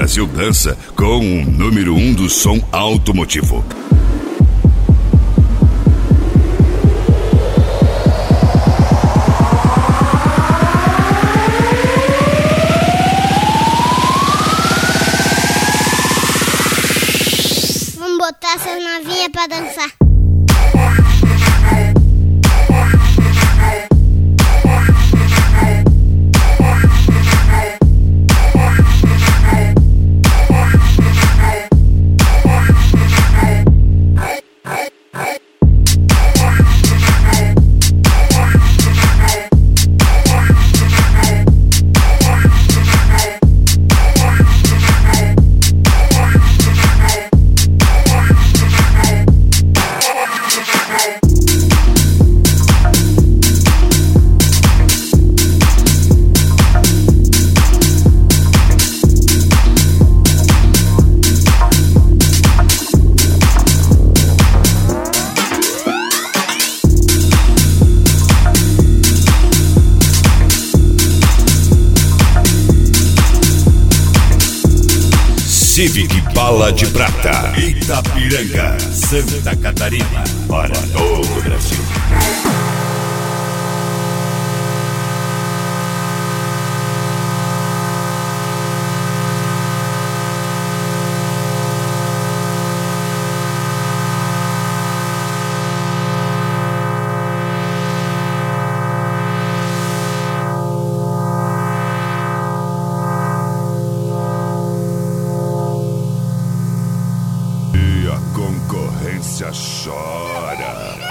Brasil dança com o número 1 do som automotivo. Vamos botar essas novinhas pra dançar. Civic Bala de Prata, Itapiranga, Santa Catarina, para todo o Brasil. Concorrência chora.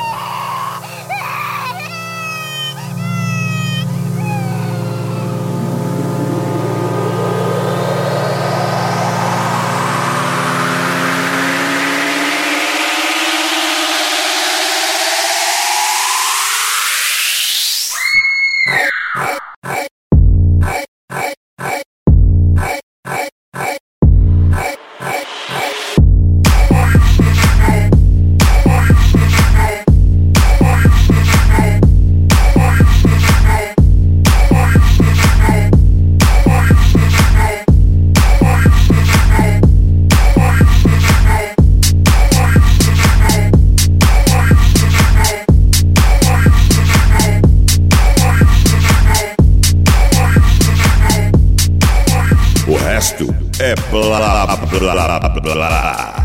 O resto é blá blá blá blá.